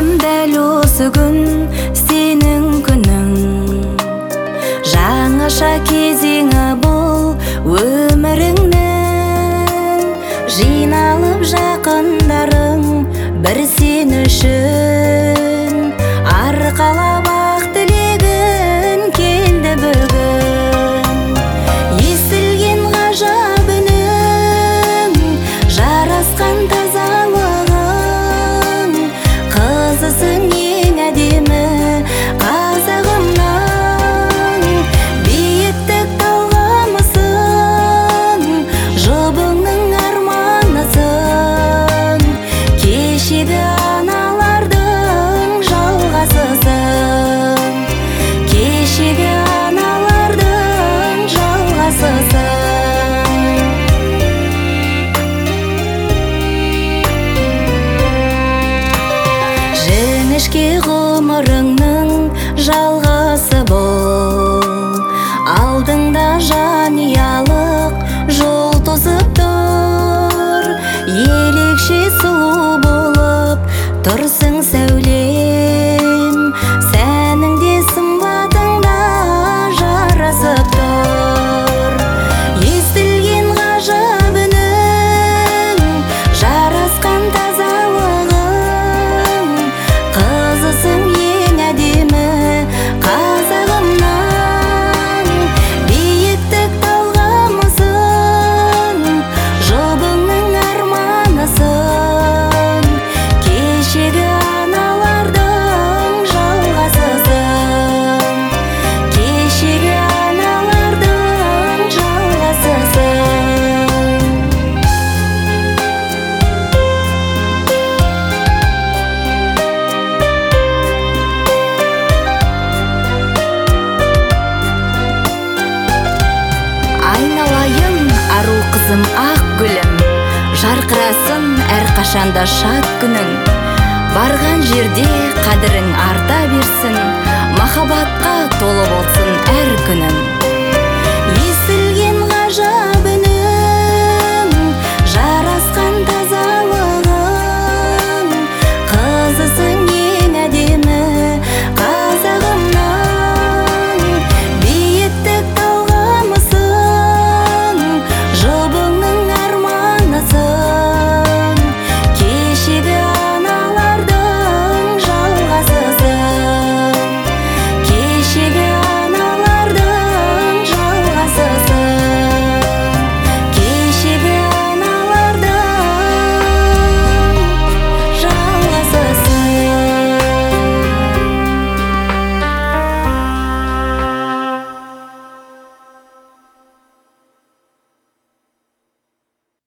Бәлкім дәл осы күн сенің күнің, жаңаша кезеңі бұл өміріңнің. Жиналып жақындарың бір сен үшін, арқалап ақ тілегін келді бүгін. Естілген ғажап үнің, жарасқан тазалығың, қызысың ең әдемі қазағымнан. Биіктік талғамысың, жұбыңның арманысың, кешегі аналардың жалғасысың, кешегі аналардың жалғасысың. Жіңішке ғұмырыңның жалғасы бұл, алдыңда жанұялық жол тосып тұр. Елекше сұлу болып тұрсың сәулем, сәніңде сымбатыңда жарасып тұр. Естілген ғажап үнің, жарасқан тазалығың, қызысың ең әдемі қазағымнан. Биіктік талғамысың, жұбыңның арманысың, кешегі аналардың жалғасысың, кешегі аналардың жалғасысың. Айналайын ару қызым ақ гүлім, жарқырасын әрқашанда шат күнің. Барған жерде қадірің арта берсін, махаббатқа толы болсын әр күнің.